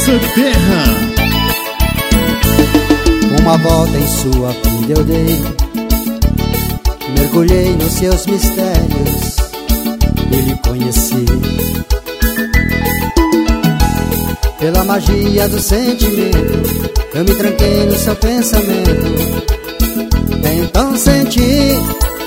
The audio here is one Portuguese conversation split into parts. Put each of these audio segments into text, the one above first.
Essa terra. Uma volta em sua vida eu dei, mergulhei nos seus mistérios e lhe conheci. Pela magia do sentimento, eu me tranquei no seu pensamento. Então senti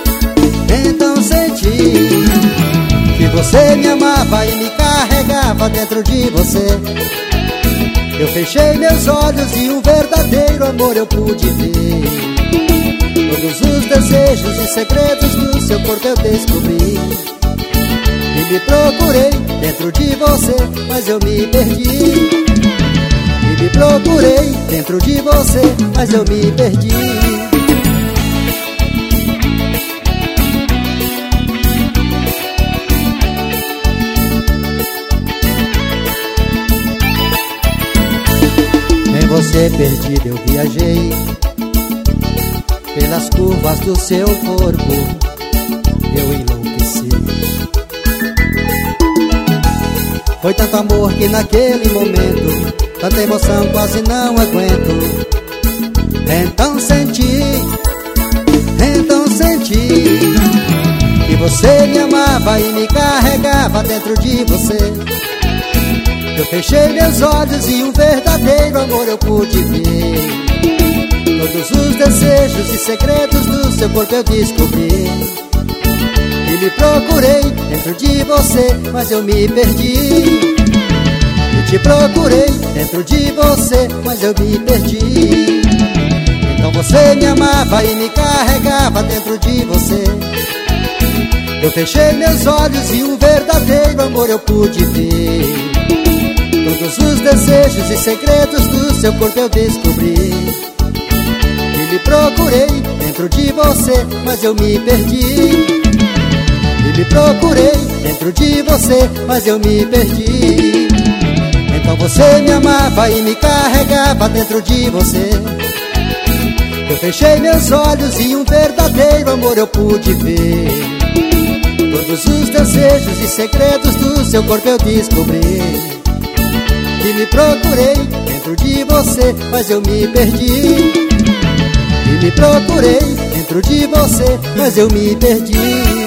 que você me amava e me carregava dentro de você. Eu fechei meus olhos e um verdadeiro amor eu pude ver. Todos os desejos e segredos do seu corpo eu descobri. E me procurei dentro de você, mas eu me perdi. E me procurei dentro de você, mas eu me perdi. Você perdida eu viajei pelas curvas do seu corpo, eu enlouqueci. Foi tanto amor que naquele momento, tanta emoção quase não aguento. Então senti que você me amava e me carregava dentro de você. Eu fechei meus olhos e um verdadeiro amor eu pude ver. Todos os desejos e segredos do seu corpo eu descobri. E me procurei dentro de você, mas eu me perdi. E te procurei dentro de você, mas eu me perdi. Então você me amava e me carregava dentro de você. Eu fechei meus olhos e um verdadeiro amor eu pude ver. Todos os desejos e segredos do seu corpo eu descobri. E me procurei dentro de você, mas eu me perdi. E me procurei dentro de você, mas eu me perdi. Então você me amava e me carregava dentro de você. Eu fechei meus olhos e um verdadeiro amor eu pude ver. Todos os desejos e segredos do seu corpo eu descobri. E me procurei dentro de você, mas eu me perdi. E me procurei dentro de você, mas eu me perdi.